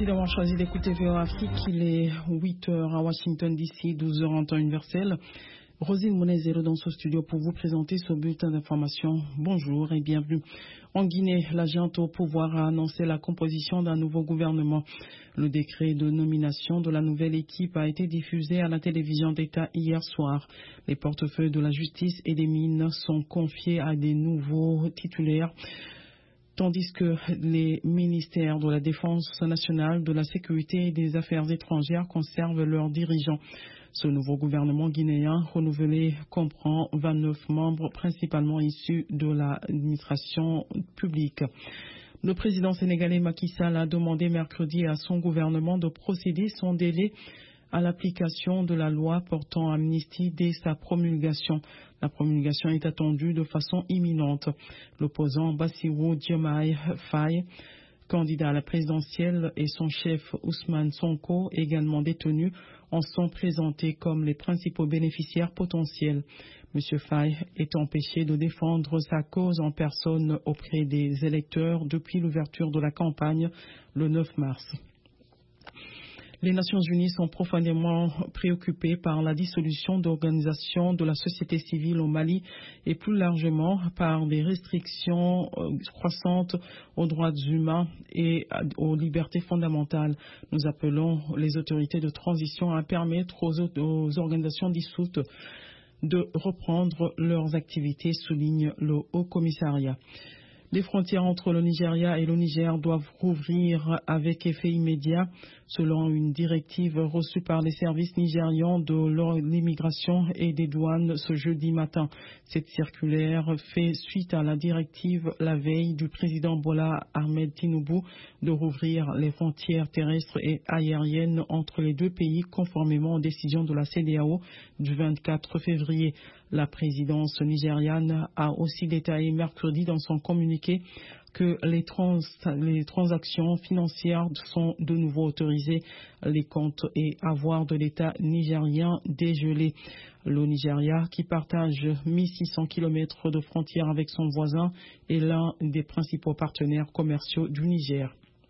Merci d'avoir choisi d'écouter VOA Afrique. Il est 8h à Washington DC, 12h en temps universel. Rosine Monezero dans ce studio pour vous présenter ce bulletin d'information. Bonjour et bienvenue. En Guinée, la junte au pouvoir a annoncé la composition d'un nouveau gouvernement. Le décret de nomination de la nouvelle équipe a été diffusé à la télévision d'État hier soir. Les portefeuilles de la justice et des mines sont confiés à des nouveaux titulaires, tandis que les ministères de la Défense nationale, de la Sécurité et des Affaires étrangères conservent leurs dirigeants. Ce nouveau gouvernement guinéen renouvelé comprend 29 membres principalement issus de l'administration publique. Le président sénégalais Macky Sall a demandé mercredi à son gouvernement de procéder sans délai à l'application de la loi portant amnistie dès sa promulgation. La promulgation est attendue de façon imminente. L'opposant Bassirou Diomaye Faye, candidat à la présidentielle, et son chef Ousmane Sonko, également détenus, en sont présentés comme les principaux bénéficiaires potentiels. M. Faye est empêché de défendre sa cause en personne auprès des électeurs depuis l'ouverture de la campagne le 9 mars. Les Nations Unies sont profondément préoccupées par la dissolution d'organisations de la société civile au Mali et plus largement par des restrictions croissantes aux droits humains et aux libertés fondamentales. Nous appelons les autorités de transition à permettre aux organisations dissoutes de reprendre leurs activités, souligne le Haut-Commissariat. Les frontières entre le Nigeria et le Niger doivent rouvrir avec effet immédiat, selon une directive reçue par les services nigérians de l'immigration et des douanes ce jeudi matin. Cette circulaire fait suite à la directive la veille du président Bola Ahmed Tinubu de rouvrir les frontières terrestres et aériennes entre les deux pays conformément aux décisions de la CEDEAO du 24 février. La présidence nigériane a aussi détaillé mercredi dans son communiqué que les transactions financières sont de nouveau autorisées, les comptes et avoirs de l'État nigérien dégelés. Le Nigeria, qui partage 1600 km de frontières avec son voisin, est l'un des principaux partenaires commerciaux du Niger.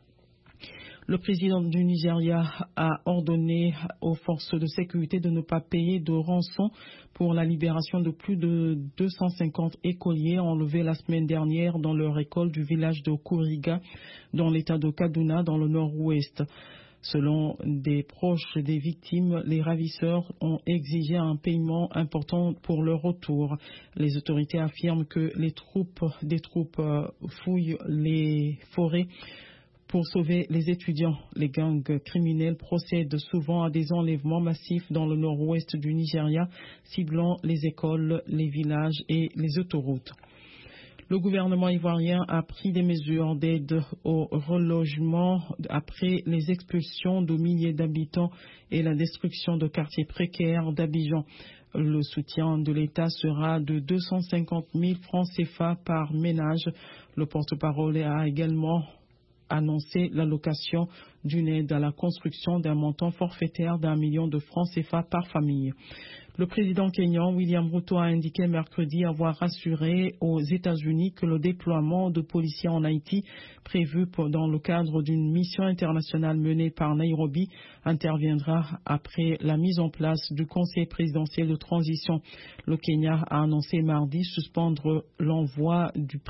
Le président du Nigeria a ordonné aux forces de sécurité de ne pas payer de rançon pour la libération de plus de 250 écoliers enlevés la semaine dernière dans leur école du village de Kuriga, dans l'état de Kaduna, dans le nord-ouest. Selon des proches des victimes, les ravisseurs ont exigé un paiement important pour leur retour. Les autorités affirment que des troupes fouillent les forêts pour sauver les étudiants. Les gangs criminels procèdent souvent à des enlèvements massifs dans le nord-ouest du Nigeria, ciblant les écoles, les villages et les autoroutes. Le gouvernement ivoirien a pris des mesures d'aide au relogement après les expulsions de milliers d'habitants et la destruction de quartiers précaires d'Abidjan. Le soutien de l'État sera de 250 000 francs CFA par ménage. Le porte-parole a également annoncer l'allocation d'une aide à la construction d'un montant forfaitaire d'1 million de francs CFA par famille. Le président kényan William Ruto a indiqué mercredi avoir assuré aux États-Unis que le déploiement de policiers en Haïti, prévu dans le cadre d'une mission internationale menée par Nairobi, interviendra après la mise en place du Conseil présidentiel de transition. Le Kenya a annoncé mardi suspendre l'envoi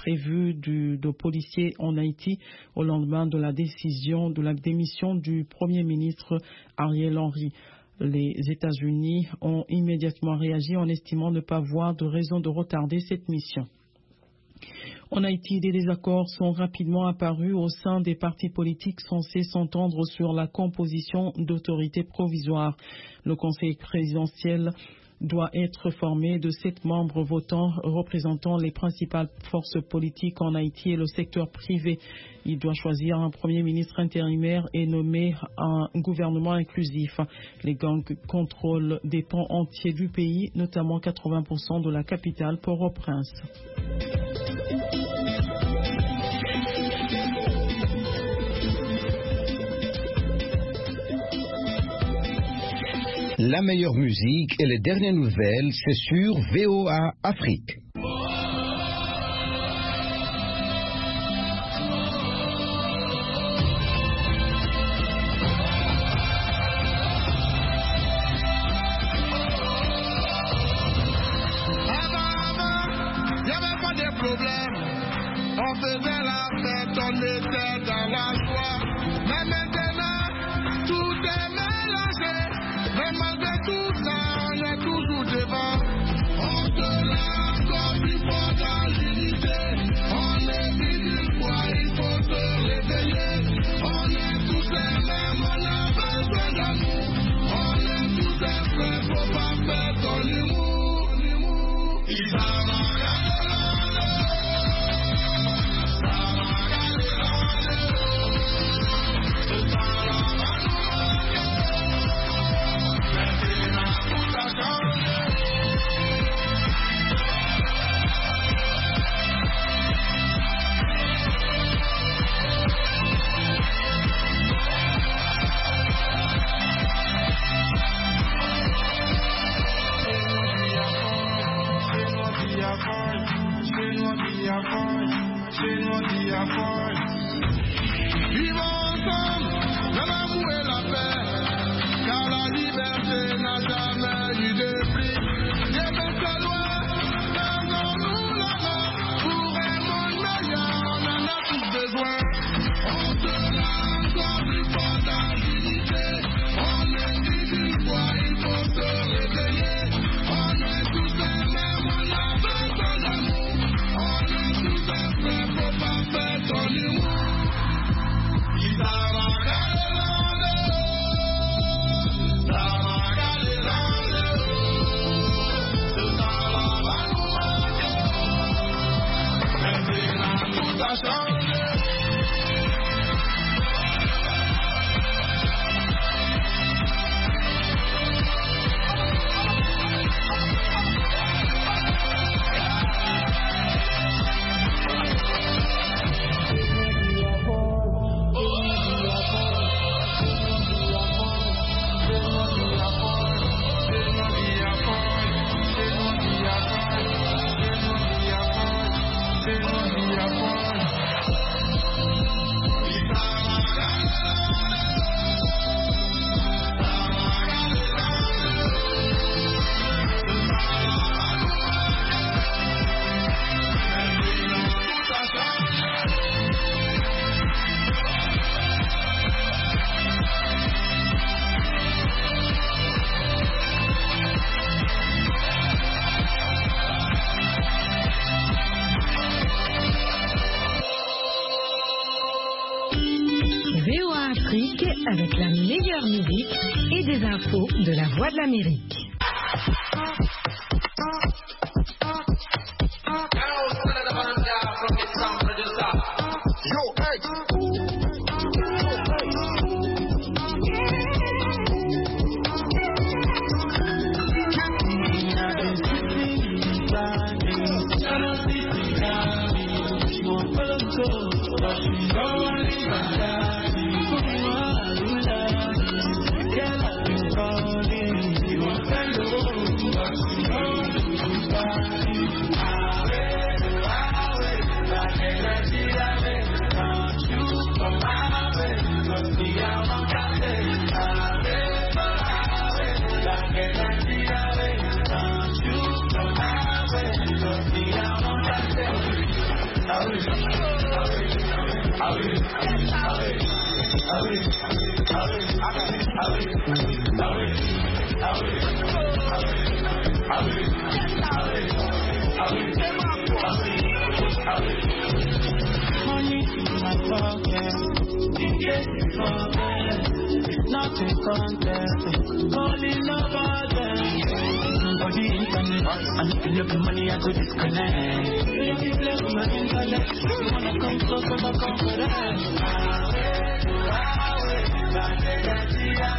de policiers en Haïti au lendemain de la démission du Premier ministre Ariel Henry. Les États-Unis ont immédiatement réagi en estimant ne pas voir de raison de retarder cette mission. En Haïti, des désaccords sont rapidement apparus au sein des partis politiques censés s'entendre sur la composition d'autorités provisoires. Le Conseil présidentiel doit être formé de 7 membres votants représentant les principales forces politiques en Haïti et le secteur privé. Il doit choisir un premier ministre intérimaire et nommer un gouvernement inclusif. Les gangs contrôlent des pans entiers du pays, notamment 80% de la capitale Port-au-Prince. La meilleure musique et les dernières nouvelles, c'est sur VOA Afrique. on était dans la joie. Mais maintenant, tout est mélangé. Mais malgré tout ça, on est toujours devant. On sera encore plus fort dans l'unité. On est une fois, il faut se réveiller. On est tous les mêmes, on a besoin d'amour. On est tous les frères, faut pas faire ton humour. Il va vivons ensemble, dans l'amour et la paix, car la liberté n'a jamais eu de prix. Dieu veut que loin, donnons-nous la main, pour un monde meilleur, on en a tous besoin. On sera encore plus fort dans l'unité, on est une fois, il faut se réveiller. On est tous les mêmes, on a besoin d'amour, on est tous les frères, faut pas faire ton humour. VOA Afrique avec la meilleure musique et des infos de la Voix de l'Amérique. Nothing contest, calling over them. For the internet, I'm looking up money, I could disconnect. If you play with my intellect, you wanna come closer, but come for that.